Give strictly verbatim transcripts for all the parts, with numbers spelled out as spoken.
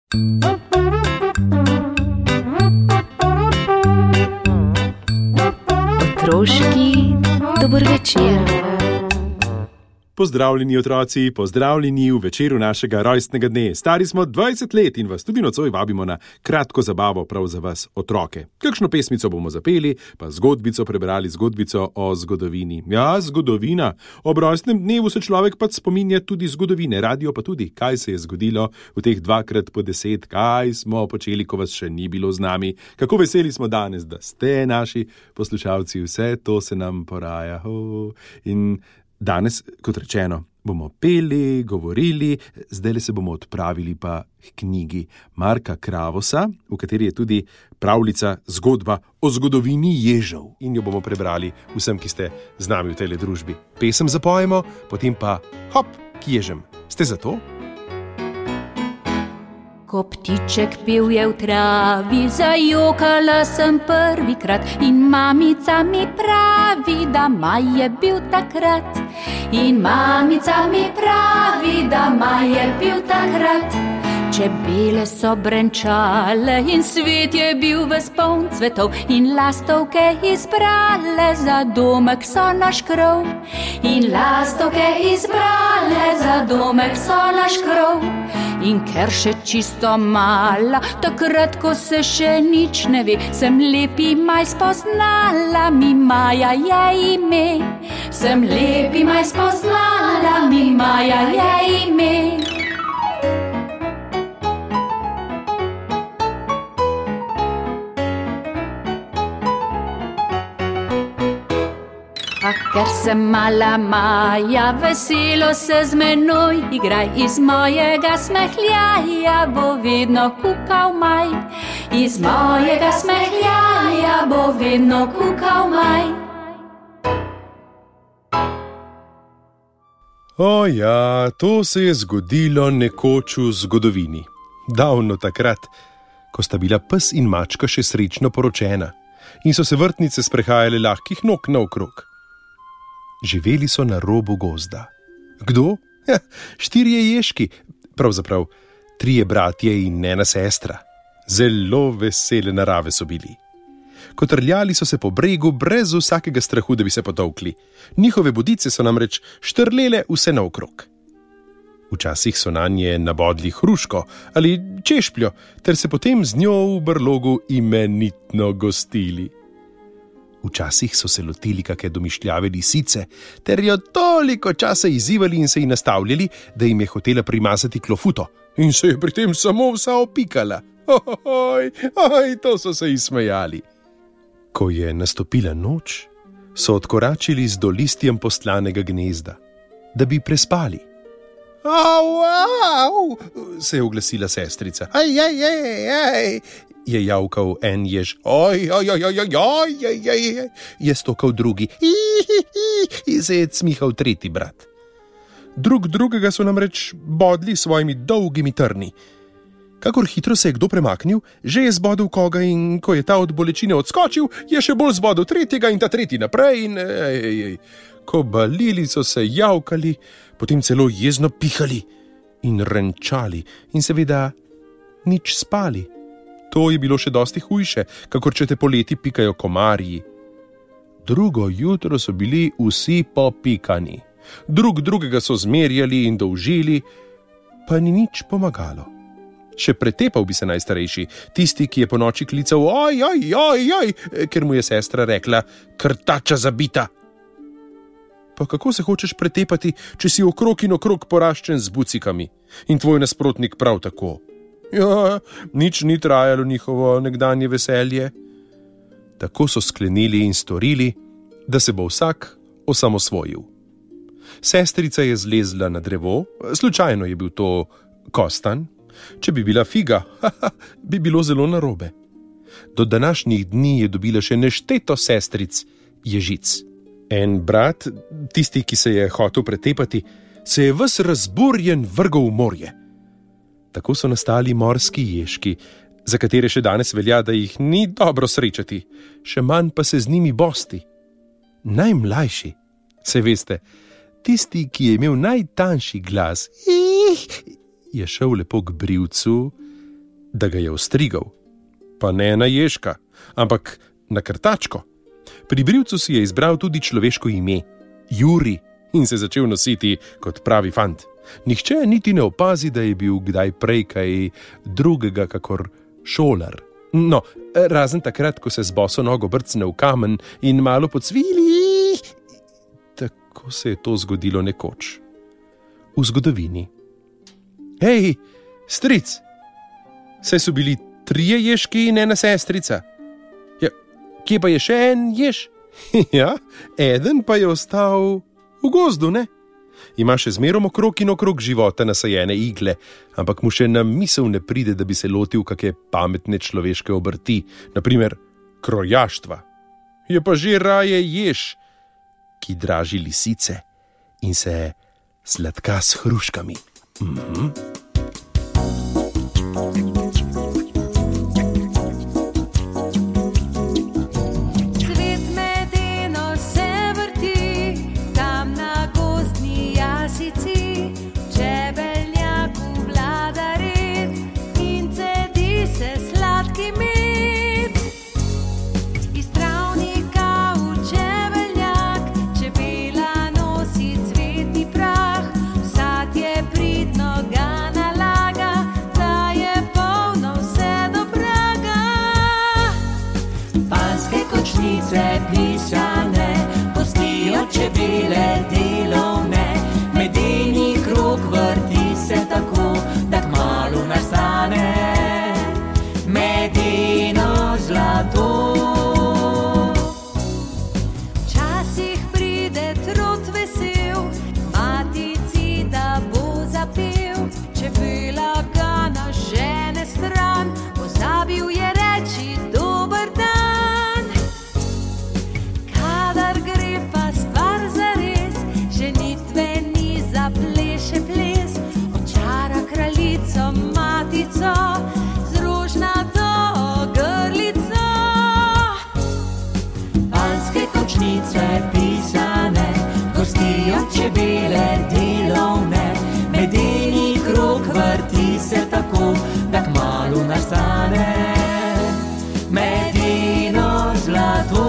Otroški dober večer. Pozdravljeni otroci, pozdravljeni v večeru našega rojstnega dne. Stari smo dvajset let in vas tudi nocoj vabimo na kratko zabavo prav za vas, otroke. Kakšno pesmico bomo zapeli, pa zgodbico prebrali, zgodbico o zgodovini. Ja, zgodovina. Ob rojstnem dnevu se človek pa spominja tudi zgodovine, radio pa tudi, kaj se je zgodilo v teh dvakrat po deset, kaj smo počeli, ko vas še ni bilo z nami, kako veseli smo danes, da ste naši poslušalci, vse to se nam poraja. Oh. In danes, kot rečeno, bomo peli, govorili, zdaj se bomo odpravili pa k knjigi Marka Kravosa, v kateri je tudi pravljica zgodba o zgodovini ježev. In jo bomo prebrali vsem, ki ste z nami v tej družbi. Pesem zapojemo, potem pa hop k ježem. Ste za to? Ko ptiček pil je v travi, zajokala sem prvikrat in mamica mi pravi, da maj je bil takrat. In mamica mi pravi, da maj je bil takrat. Čebele so brenčale in svet je bil ves poln cvetov in lastovke izbrale za domek so naš krov. In lastovke izbrale za domek so naš krov. In ker še čisto mala, takrat, ko se še nič ne ve, sem lepi maj spoznala, mi Maja je ime. Sem lepi maj spoznala, mi Maja je ime. A ker sem mala Maja, veselo se z menoj igraj, iz mojega smehljaja bo vedno kukal maj. Iz mojega smehljaja bo vedno kukal maj. O ja, to se je zgodilo nekoč v zgodovini. Davno takrat, ko sta bila pes in mačka še srečno poročena in so se vrtnice sprehajale lahkih nog naokrog. Živeli so na robu gozda. Kdo? Ja, štirje ježki, pravzaprav trije bratje in ena sestra. Zelo vesele narave so bili. Kotrljali so se po bregu brez vsakega strahu, da bi se potolkli. Njihove bodice so namreč štrlele vse naokrog. Včasih so nanje nabodli hruško ali češpljo, ter se potem z njo v brlogu imenitno gostili. Včasih so se lotili kake domišljave lisice, ter jo toliko časa izzivali in se ji nastavljali, da jim je hotela primazati klofuto in se je pri tem samo vsa opikala. Oj, oj, to so se ji smejali. Ko je nastopila noč, so odkoračili z dolistjem poslanega gnezda, da bi prespali. Au, au, se je oglasila sestrica. Aj, aj, aj, aj, je javkal en jež. Oj, oj, oj, oj, oj, oj, oj, je stokal drugi. Hi, hi, hi, se je smihal tretji brat. Drug drugega so namreč bodli svojimi dolgimi trni. Kakor hitro se je kdo premaknil, že je zbodel koga in ko je ta od bolečine odskočil, je še bolj zbodel tretjega in ta tretji naprej in ej, ej, ej. Kobalili so se javkali, potem celo jezno pihali in renčali in seveda nič spali. To je bilo še dosti hujše, kakor če te poleti pikajo komarji. Drugo jutro so bili vsi popikani. Drug drugega so zmerjali in dolžili, pa ni nič pomagalo. Še pretepal bi se najstarejši, tisti, ki je po noči klical oj, oj, oj, oj, ker mu je sestra rekla, krtača zabita. Pa kako se hočeš pretepati, če si okrog in okrog poraščen z bucikami in tvoj nasprotnik prav tako? Ja, nič ni trajalo njihovo nekdanje veselje. Tako so sklenili in storili, da se bo vsak osamosvojil. Sestrica je zlezla na drevo, slučajno je bil to kostan. Če bi bila figa, bi bilo zelo narobe. Do današnjih dni je dobila še nešteto sestric ježic. En brat, tisti, ki se je hotel pretepati, se je ves razburjen vrgel v morje. Tako so nastali morski ježki, za katere še danes velja, da jih ni dobro srečati, še manj pa se z njimi bosti. Najmlajši, se veste, tisti, ki je imel najtanjši glas, je šel lepo k brivcu, da ga je ostrigal. Pa ne na ježka, ampak na krtačko. Pri brivcu si je izbral tudi človeško ime, Juri, in se začel nositi kot pravi fant. Nihče niti ne opazi, da je bil kdaj prej kaj drugega kakor šolar. No, razen takrat, ko se z boso nogo brcne v kamen in malo pocvili. Tako se je to zgodilo nekoč. V zgodovini. Hej, stric! Saj so bili trije ježki in ena sestrica. Ja, kje pa je še en jež? Ja, eden pa je ostal v gozdu, ne? Ima še zmerom okrog in okrog života nasajene igle, ampak mu še na misel ne pride, da bi se lotil kake pametne človeške obrti, naprimer krojaštva. Je pa že raje jež, ki draži lisice in se sladka s hruškami. Mhm. Pisane, pustijo čebele delovne, medeni krog vrti se tako, da kmalu nastane medeno zlato. Včasih pride trud vesel, matici, da bo zapel, čebela ga nažene stran, pozabil je reči dober dan. Matico z rožnato grlico. Panske končnice pisane, gostijo čebele delovne, medeni krog vrti se tako, da kmalu nastane medeno zlato.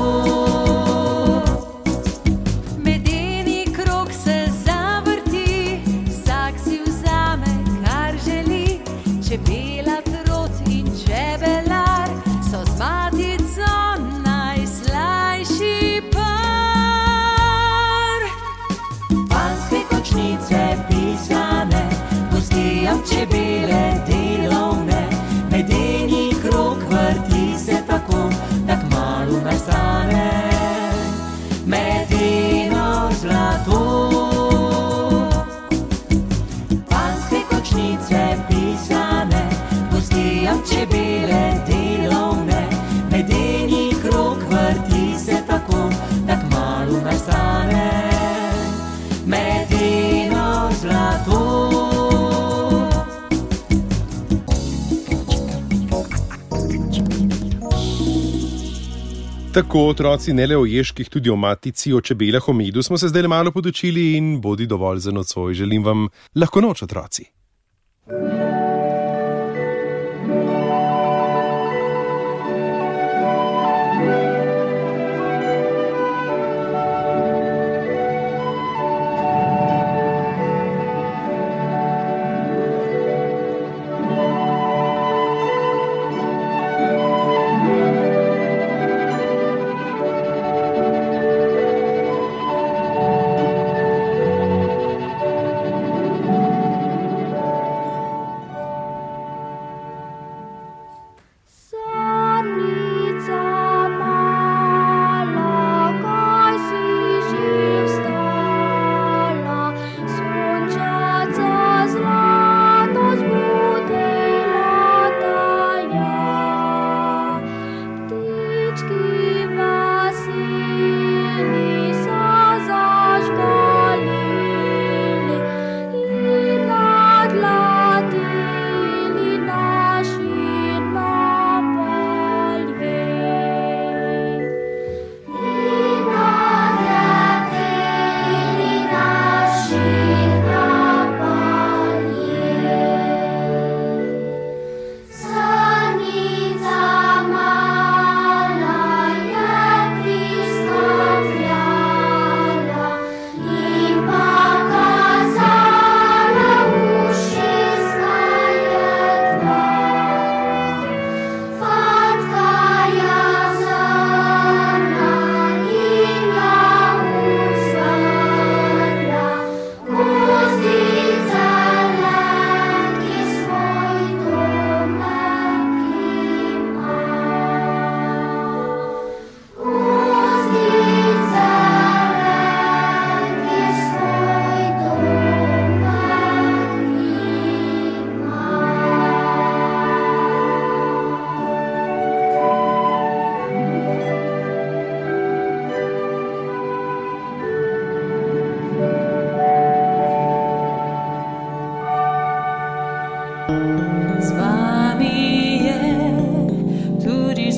Čebela, trod in čebelar so z matico najslajši par. Panske končnice pisane, gostijo čebele delovne, medeni krog vrti se tako, da kmalu nastane medeno zlato. Panske končnice pisane, čebele delovne, medeni krog vrti se tako, da kmalu nastane medeno zlato. Tako, otroci, ne le o ježkih, tudi o matici, o čebelah, o medu smo se zdaj le malo podučili in bodi dovolj za nocoj. Želim vam lahko noč, otroci.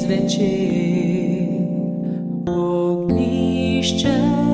zvečer, ognjišče